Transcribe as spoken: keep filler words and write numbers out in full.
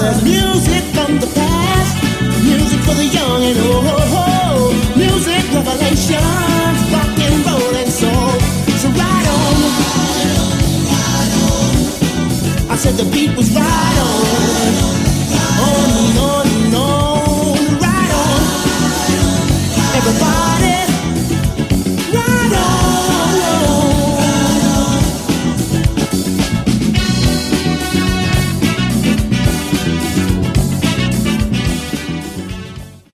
music from the past, music for the young and old.